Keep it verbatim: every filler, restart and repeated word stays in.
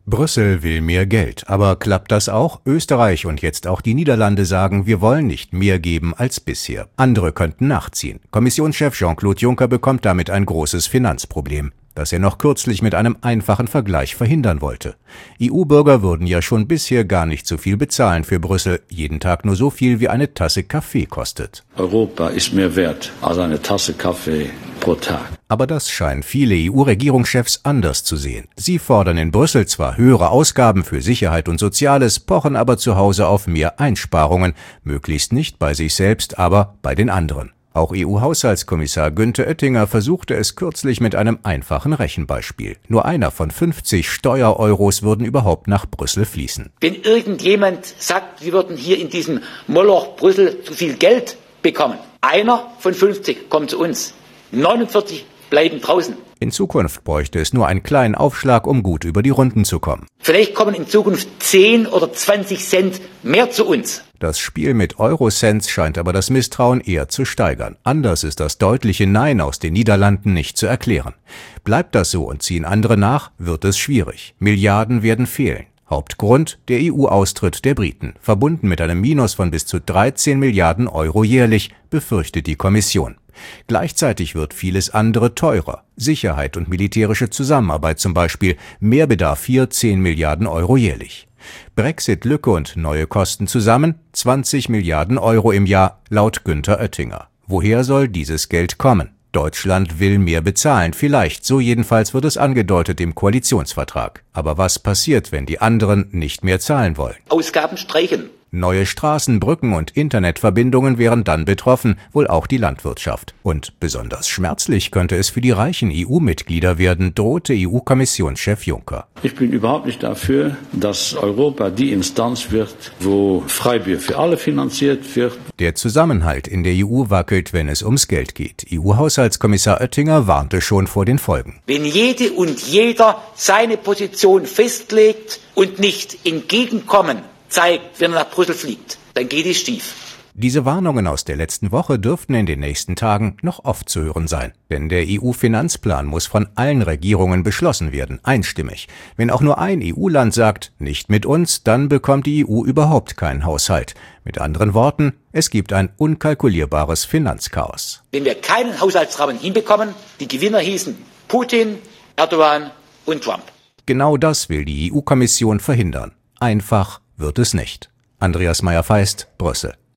Brüssel will mehr Geld, aber klappt das auch? Österreich und jetzt auch die Niederlande sagen, wir wollen nicht mehr geben als bisher. Andere könnten nachziehen. Kommissionschef Jean-Claude Juncker bekommt damit ein großes Finanzproblem, das er noch kürzlich mit einem einfachen Vergleich verhindern wollte. E U-Bürger würden ja schon bisher gar nicht so viel bezahlen für Brüssel, jeden Tag nur so viel wie eine Tasse Kaffee kostet. Europa ist mehr wert als eine Tasse Kaffee pro Tag. Aber das scheinen viele E U-Regierungschefs anders zu sehen. Sie fordern in Brüssel zwar höhere Ausgaben für Sicherheit und Soziales, pochen aber zu Hause auf mehr Einsparungen, möglichst nicht bei sich selbst, aber bei den anderen. Auch E U-Haushaltskommissar Günther Oettinger versuchte es kürzlich mit einem einfachen Rechenbeispiel. Nur einer von fünfzig Steuereuros würden überhaupt nach Brüssel fließen. Wenn irgendjemand sagt, wir würden hier in diesem Moloch Brüssel zu viel Geld bekommen, einer von fünfzig kommt zu uns, neunundvierzig bleiben draußen. In Zukunft bräuchte es nur einen kleinen Aufschlag, um gut über die Runden zu kommen. Vielleicht kommen in Zukunft zehn oder zwanzig Cent mehr zu uns. Das Spiel mit Eurocents scheint aber das Misstrauen eher zu steigern. Anders ist das deutliche Nein aus den Niederlanden nicht zu erklären. Bleibt das so und ziehen andere nach, wird es schwierig. Milliarden werden fehlen. Hauptgrund der E U-Austritt der Briten, verbunden mit einem Minus von bis zu dreizehn Milliarden Euro jährlich, befürchtet die Kommission. Gleichzeitig wird vieles andere teurer. Sicherheit und militärische Zusammenarbeit zum Beispiel, Mehrbedarf hier zehn Milliarden Euro jährlich. Brexit-Lücke und neue Kosten zusammen zwanzig Milliarden Euro im Jahr, laut Günther Oettinger. Woher soll dieses Geld kommen? Deutschland will mehr bezahlen, vielleicht, so jedenfalls wird es angedeutet im Koalitionsvertrag. Aber was passiert, wenn die anderen nicht mehr zahlen wollen? Ausgaben streichen. Neue Straßen, Brücken und Internetverbindungen wären dann betroffen, wohl auch die Landwirtschaft. Und besonders schmerzlich könnte es für die reichen E U-Mitglieder werden, drohte E U-Kommissionschef Juncker. Ich bin überhaupt nicht dafür, dass Europa die Instanz wird, wo Freibier für alle finanziert wird. Der Zusammenhalt in der E U wackelt, wenn es ums Geld geht. E U-Haushaltskommissar Oettinger warnte schon vor den Folgen. Wenn jede und jeder seine Position festlegt und nicht Entgegenkommen zeigt, wenn er nach Brüssel fliegt, dann geht es schief. Diese Warnungen aus der letzten Woche dürften in den nächsten Tagen noch oft zu hören sein. Denn der E U-Finanzplan muss von allen Regierungen beschlossen werden, einstimmig. Wenn auch nur ein E U-Land sagt, nicht mit uns, dann bekommt die E U überhaupt keinen Haushalt. Mit anderen Worten, es gibt ein unkalkulierbares Finanzchaos. Wenn wir keinen Haushaltsrahmen hinbekommen, die Gewinner hießen Putin, Erdogan und Trump. Genau das will die E U-Kommission verhindern. Einfach wird es nicht. Andreas Meyer-Feist, Brüssel.